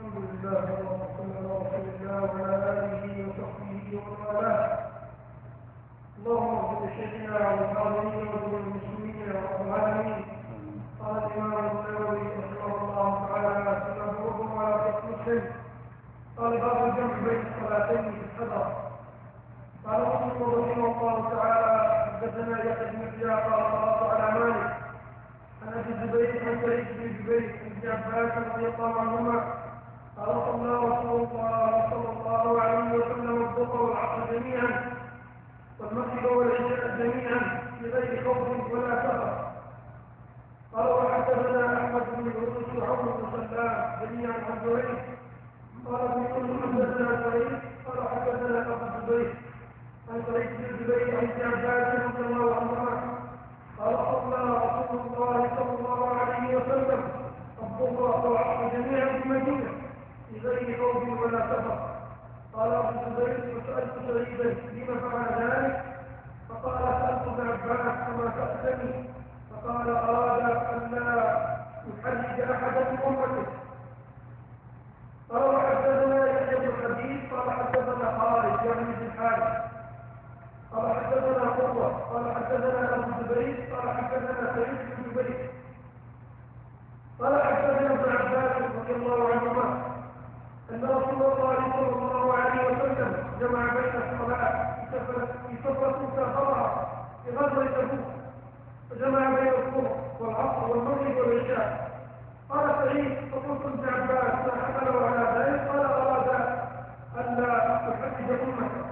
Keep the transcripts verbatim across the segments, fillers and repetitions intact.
الحمد لله وصلى الله وسلم وعلى اله وصحبه ومن والاه. اللهم اغفر لشيخنا والحاضرين وللمسلمين يا رب العالمين. قال الامام النووي رحمه الله تعالى في مبروك على شيخ مسلم قال باب الجمع بين الصلاتين في الحضر. قال مسلم رحمه الله تعالى حدثنا يحيى بن زياد قال قرات على مالك عن ابي الزبير عن سعيد بن جبير عن ابن عباس رضي الله عنهما قال صلى رسول الله صلى الله عليه وسلم الظهر والعصر جميعا والمغرب والعشاء جميعا بغير خوف ولا سفر. قال وحدثنا احمد بن يونس وعمر بن سلام جميعا عن زهير قال ابن يونس حدثنا سعيد قال حدثنا ابو الزبير عن سعيد بن جبير عن ابن عباس رضي الله عنهما قال صلى رسول الله صلى الله عليه وسلم الظهر والعصر جميعا في المدينه بغير خوف ولا سفر. قال ابو الزبير فسالت سعيدا لم فعل ذلك فقال سالت ابن عباس كما سالتني فقال اراد ان لا يحرج احدا من امته. قال وحدثنا يحيى بن حديث قال حدثنا خالد يعني بن الحارث قال حدثنا قوه قال حدثنا ابو الزبير قال حدثنا سعيد بن جبير قال حدثنا ابن عباس رضي الله عنهما أن رسول الله صلى الله عليه وسلم جمع بين الصلاة في سفرة سافرها في غزوة تبوك فجمع بين الظهر والعصر والمغرب والعشاء. قال سعيد فقلت ابن عباس ما حمله على ذلك قال أراد ألا تحدث أمته.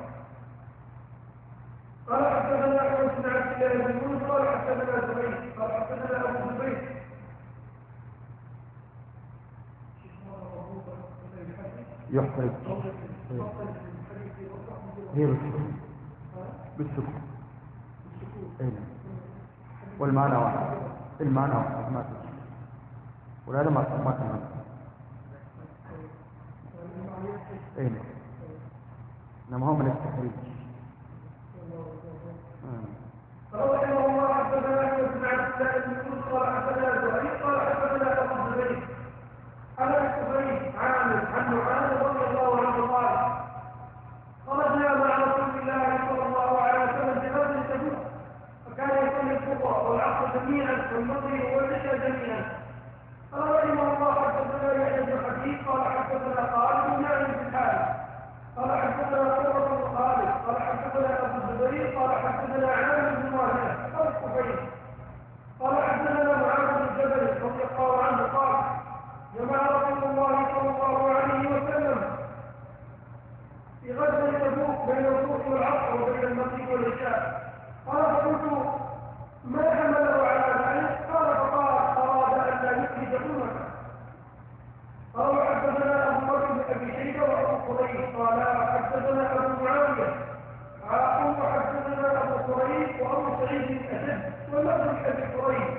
قال حدثنا أحمد بن عبد الله بن يونس قال حدثنا زبير قال حدثنا أبو الزبير يحترق هي بالسكون بالسكون اين والمعنى واحد المعنى واحد ما تجي ولا ما ما كمان اين انما هو من التحريج. رحمه الله حدثنا احمد بن عبد الله بن يونس قال حدثنا زهير قال حدثنا ابو الزبير على الزبير عامر عن نعمان رضي الله عنه قال خرجنا مع رسول الله صلى الله عليه وسلم في غزوة تبوك فكان يصلي الظهر والعصر جميعا والمغرب والعشاء جميعا. قال رحمه الله حدثنا يحيى بن حديث قال حدثنا خالد بن معن بن الحارث قال حدثنا قرة بن خالد قال حدثنا ابو الزبير قال حدثنا عامر بن واهب قال الكفيل قال حدثنا معاذ بن جبل رضي الله عنه قال جمع رسول الله صلى الله عليه وسلم في غزوة تبوك بين الظهر والعصر وبين المغرب والعشاء. قال فقلت ما حمله على ذلك قال فقال اراد ان لا يخرج امته. قال حدثنا ابو بكر بن ابي شيبه وابو قريش قال حدثنا ابو معاويه عاقل وحدثنا ابو قريش وابو سعيد الاشد واللفظ ابي قريش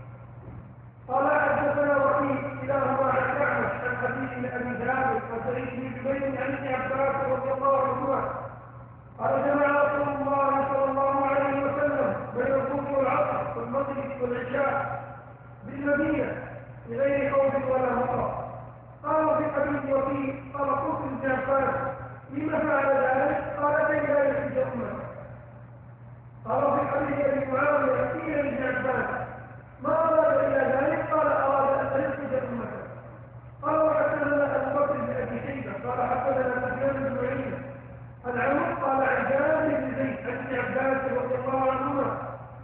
قال حدثنا وكيل كلاهما عن الاعمش عن حديث بن ابي ذر وسعيد بن جبير عن ابن عباس رضي الله عنهما قال جمع رسول الله صلى الله عليه وسلم بين الظهر والعصر والمغرب والعشاء بالمدينه بغير خوف ولا مطر. قال في حديث وكيل قال قلت لابن عباس لم فعل ذلك قال كي لا يخرج امته. قال في حديث ابي معاويه قيل لابن عباس ما أراد إلى ذلك قال أراد أن يخرج أمته. قال وحدثنا أبو بكر بن أبي شيبة قال حدثنا سفيان بن معين عن عمرو قال عن جابر بن زيد عن ابن عباس رضي الله عنهما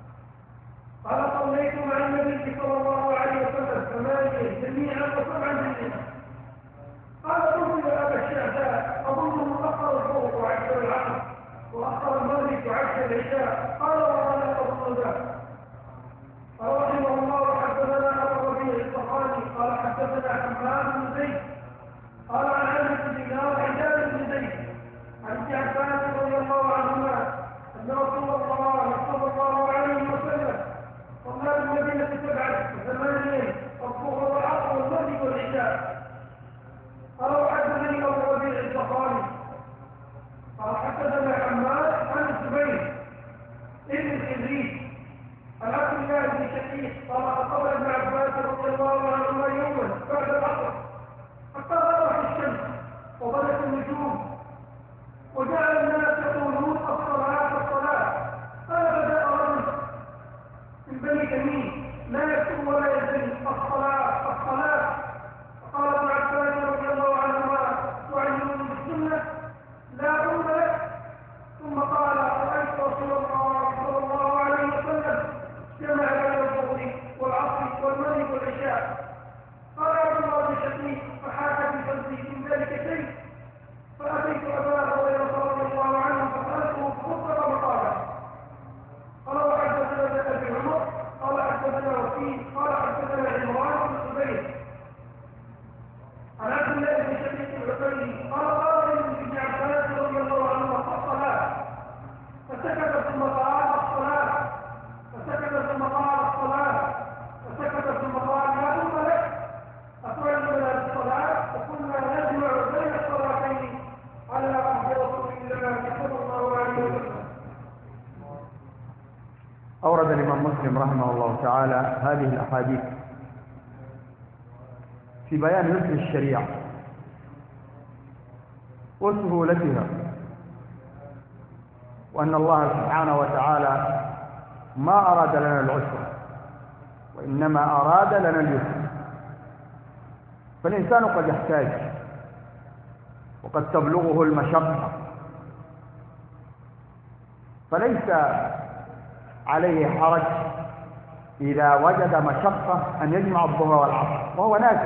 قال صليت مع النبي صلى الله عليه وسلم ثمانية جميعا وسبعا جميعا. قال قلت يا أبا الشعثاء أظن أخر الظهر وعشر العصر وأخر المغرب وعشر العشاء. قال وأنا أظن ذلك. قال رحمه الله حدثنا ابو الربيع الصحابي قال حدثنا حماد بن زيد قال عن عامر بن دينار عن جابر بن زيد عن ابن عباس رضي الله عنهما ان رسول الله صلى الله عليه وسلم صلى بالمدينه سبعه وثمانيه الظهر والعصر والمغرب والعشاء. قال وحدثني ابو الربيع الصحابي قال حدثنا حماد عن الزبير ابن الخزري عن عبد الله بن شقيق قال خطب ابن عباس رضي الله عنهما يوما بعد العصر حتى غرب الذي قال قائل ابن عباس رضي الله عنه الصلاة فسكت ثم قال الصلاة فسكت ثم قال الصلاة فسكت ثم قال لا بد لك أخرجنا الصلاة وكنا نجمع بين الصلاتين على عهد رسول الله صلى الله عليه وسلم. أورد الإمام مسلم رحمه الله تعالى هذه الأحاديث في بيان يسر الشريعة وسهولتها، وأن الله سبحانه وتعالى ما أراد لنا العسر وإنما أراد لنا اليسر. فالإنسان قد يحتاج وقد تبلغه المشقة، فليس عليه حرج إذا وجد مشقة أن يجمع الظهر والعصر وهو نازل،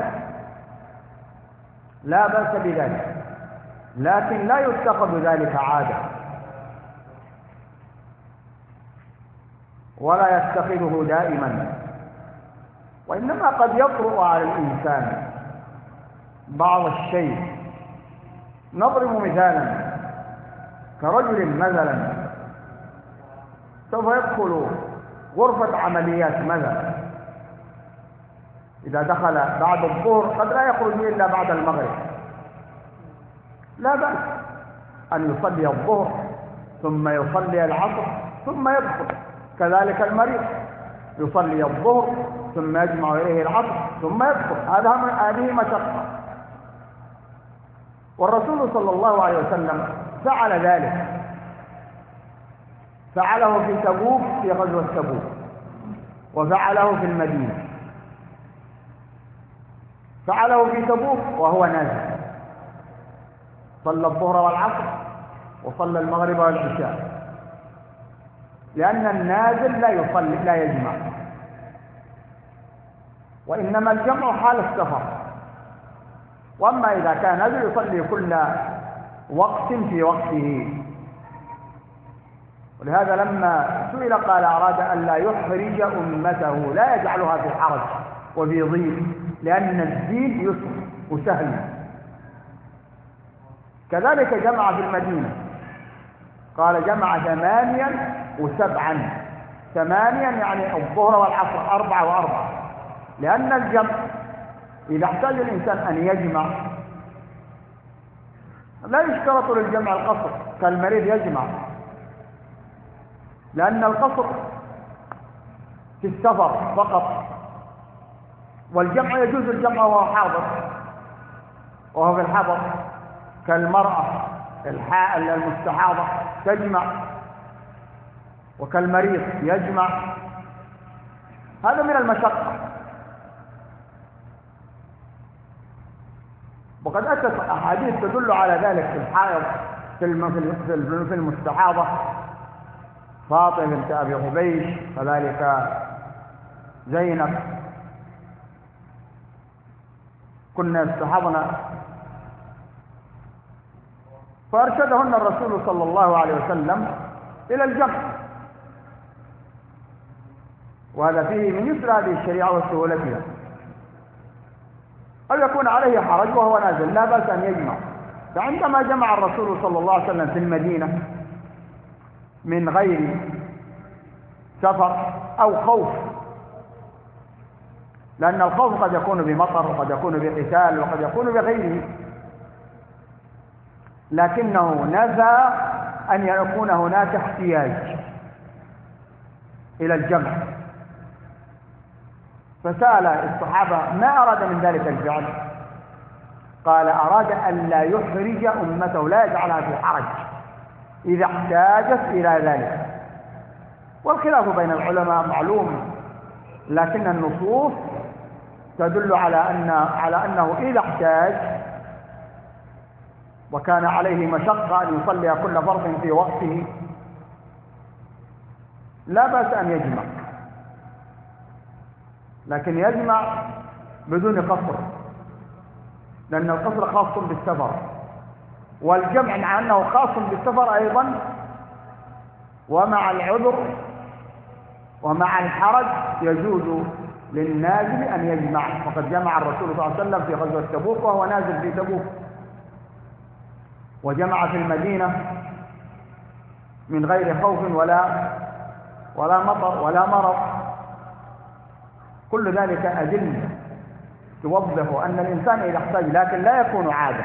لا بأس بذلك، لكن لا يتخذ ذلك عادة ولا يتخذه دائما، وإنما قد يطرأ على الإنسان بعض الشيء. نضرب مثالا كرجل مثلا سوف يدخل غرفة عمليات مثلا، إذا دخل بعد الظهر قد لا يخرج إلا بعد المغرب، لا بأس أن يصلي الظهر ثم يصلي العصر ثم يدخل. كذلك المريض يصلي الظهر ثم يجمع إليه العصر ثم يدخل، هذا هذه مشقة. والرسول صلى الله عليه وسلم فعل ذلك، فعله في تبوك في غزوة تبوك، وفعله في المدينة. فعله في تبوك وهو نازل، صلى الظهر والعصر وصلى المغرب والعشاء، لأن النازل لا يصلي لا يجمع، وإنما الجمع حال السفر. وأما إذا كان نازل يصلي كل وقت في وقته. ولهذا لما سئل قال أراد أن لا يحرج أمته، لا يجعلها في حرج وفي ضيق، لأن الدين يسر وسهل. كذلك جمع في المدينة، قال جمع ثمانيا وسبعا، ثمانيا يعني الظهر والعصر أربعة وأربعة، لأن الجمع إذا احتاج الإنسان أن يجمع لا يشترط للجمع القصر، كالمريض يجمع، لأن القصر في السفر فقط، والجمع يجوز الجمع وهو حاضر وهو في الحضر، كالمرأة الحائل المستحاضة تجمع، وكالمريض يجمع. هذا من المشقة. وقد أتت أحاديث تدل على ذلك في الحائض في المستحاضة، فاطمة بنت أبي حبيش، كذلك زينب، كنا يستحضن، فأرشدهن الرسول صلى الله عليه وسلم إلى الجمع. وهذا فيه من يسر هذه الشريعة وسهولتها. أو يكون عليه حرج وهو نازل، لا بأس أن يجمع. فعندما جمع الرسول صلى الله عليه وسلم في المدينة من غير سفر أو خوف، لأن الخوف قد يكون بمطر وقد يكون بقتال وقد يكون بغيره، لكنه نفى أن يكون هناك احتياج إلى الجمع. فسأل الصحابة ما أراد من ذلك الفعل؟ قال أراد أن لا يحرج أمته، لا يجعلها في حرج إذا احتاجت إلى ذلك. والخلاف بين العلماء معلوم، لكن النصوص تدل على أن على أنه إذا احتاج وكان عليه مشقة أن يصلي كل فرض في وقته لا بأس أن يجمع، لكن يجمع بدون قصر، لأن القصر خاص بالسفر، والجمع مع أنه خاص بالسفر أيضا ومع العذر ومع الحرج يجوز للنازل أن يجمع. وقد جمع الرسول صلى الله عليه وسلم في غزوة تبوك وهو نازل في تبوك. وجمع في المدينة من غير خوف ولا ولا مطر ولا مرض. كل ذلك أدلة توضح أن الإنسان إذا احتاج، لكن لا يكون عادة،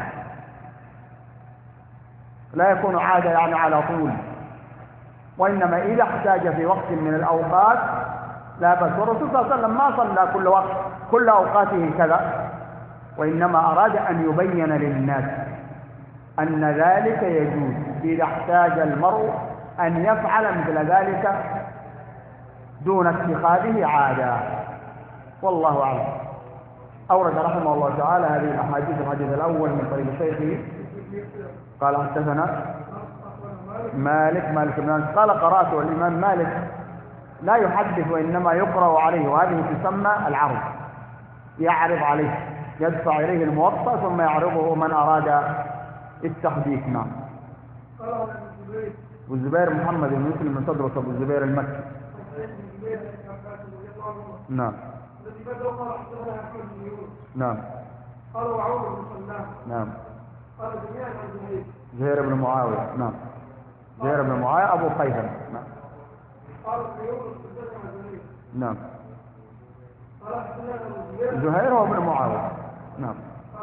لا يكون عادة يعني على طول، وإنما إذا احتاج في وقت من الأوقات لا بأس. والرسول صلى الله عليه وسلم ما صلى كل وقت كل أوقاته كذا، وإنما أراد أن يبين للناس أن ذلك يجوز إذا احتاج المرء أن يفعل مثل ذلك دون اتخاذه عادة، والله أعلم. أورد رحمه الله تعالى هذه الأحاديث. الحديث الأول من طريق شيخه قال حدثنا مالك مالك بن أنس قال قرأت، والإمام مالك لا يحدث وإنما يقرأ عليه، وهذه تسمى العرض، يعرض عليه، يدفع إليه الموطأ ثم يعرضه من أراد التحديث. نعم. أبو الزبير محمد بن مسلم من تدرس أبو الزبير المكي. نعم. نعم. نعم. زهير بن معاوية. نعم. زهير بن معاوية أبو خيثم. نعم. نعم. زهير هو ابن معاوية. نعم.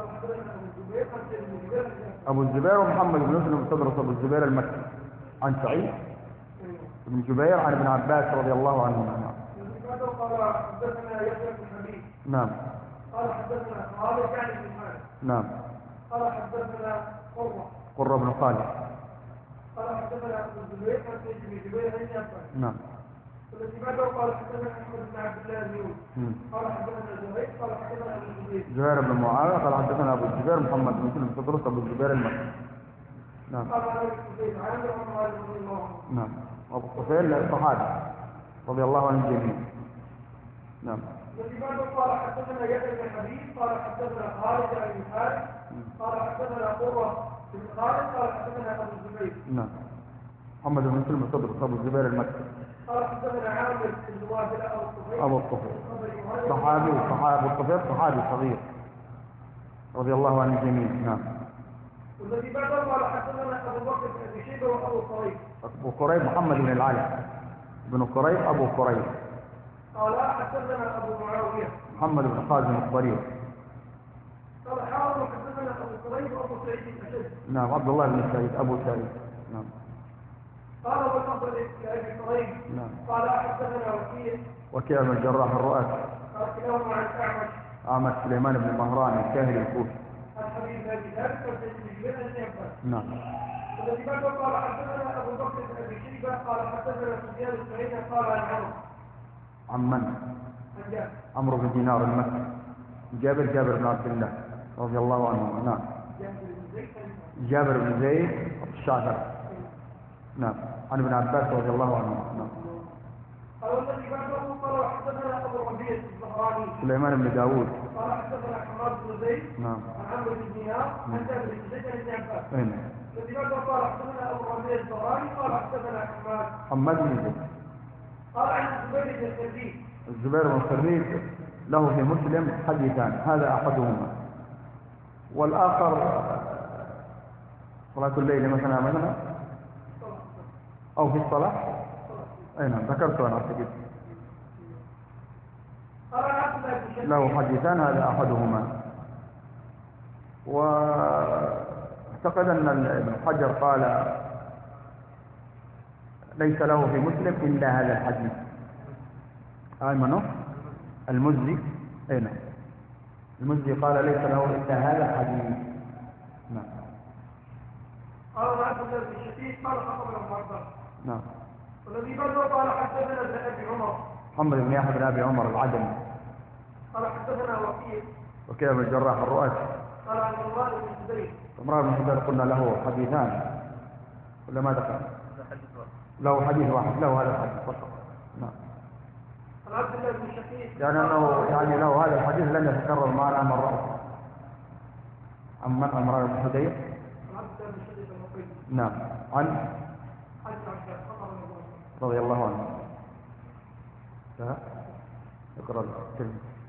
أبو الزبير ومحمد بن مسلم تدرس أبو الزبير المكي عن سعيد بن جبير عن ابن عباس رضي الله عنهما. نعم. قال حدثنا يحيى بن حبيب. نعم. قال حدثنا خالد يعني بن خالد. نعم. قال حدثنا قرة. قرة بن خالد. قال حدثنا ابو الزبير عن سعيد بن جبير عن عباس. نعم. والذي بعده قال حدثنا احمد بن عبد الله بن يوسف. قال حدثنا زهير قال حدثنا ابو الزبير. زهير بن معاوية قال حدثنا ابو الزبير محمد بن مسلم تدرس ابو الزبير المكي. نعم. قال عليه الزبير عامر بن مالك رضي الله عنه. نعم. ابو الطفيل الصحابي رضي الله عنه جميعا. نعم. والذي بعده قال حدثنا يحيى بن حبيب قال حدثنا خالد بن خالد قال حدثنا قرة بن خالد قال حدثنا ابو الزبير. نعم. محمد بن مسلم تدرس ابو الزبير المكي. قال حدثنا عامر بن واجد ابو الطفيل. ابو الطفيل صحابي صحابي ابو الطفيل صحابي صغير رضي الله عنه جميعا. نعم. والذي بعده قال حدثنا ابو بكر بن ابي شيبه وابو قريب. ابو قريب محمد بن العلاء بن قريب ابو قريب. قال حدثنا ابو معاويه محمد بن خازم الضرير. قال حاول حدثنا ابو قريب وابو سعيد الاشد. نعم. عبد الله بن سعيد ابو سعيد. نعم. قال والنصر لابي قريب. نعم. قال حدثنا وكيع. وكيع بن الجراح الرؤاسي. قال كلاهما عن اعمش. اعمش سليمان بن مهران الكاهلي الكوفي. عن حبيب بن ابي ذر قال سعيد بن جبير عن عباس. نعم. والذي بعده قال حدثنا ابو بكر بن ابي شيبه قال حدثنا سفيان السعيد قال عن عمرو. عن من؟ عن جابر. عمرو بن دينار المكي. جابر جابر بن عبد الله رضي الله عنه. نعم. جابر بن زيد الشاعر. نعم. عن ابن عباس رضي الله عنه. نعم. قال والذي بعده قال حدثنا ابو الربيع الزهراني. سليمان بن داوود. قال حدثنا حماد بن زيد. نعم. عن عمرو بن دينار عن جابر بن زيد عن ابن عباس. اين؟ الذي بعده قال حدثنا ابو الربيع الزهراني قال حدثنا حماد. حماد بن زيد. قال عن الزبير بن الخريج. الزبير بن الخريج له في مسلم حديثان، هذا احدهما، والاخر صلاة الليل مثلا مثلا او في الصلاة. اي نعم ذكرت انا اعتقد. له حديثان هذا احدهما. واعتقد ان ابن حجر قال ليس له في مسلم الا هذا الحديث. ايمنه المزي. اي نعم. المزي قال ليس له الا هذا الحديث. نعم. قال عبد الله بن شقيق قال خطب المعبر. نعم. والذي بعده قال حدثنا ابن ابي عمر. محمد بن يحيى بن ابي عمر العدني. قال حدثنا وكيع. وكيع بن الجراح الرؤاسي. قال عن عمران بن زبير. عمران بن زبير قلنا له حديثان ولا ما ذكر؟ له حديث واحد، له هذا الحديث فقط. نعم. عن عبد الله بن شقيق. يعني انه يعني له هذا الحديث لن يتكرر معنا مرة. عن من؟ عمران بن حديث. نعم. عن رضي الله عنه. لا اقرأ الكلمة.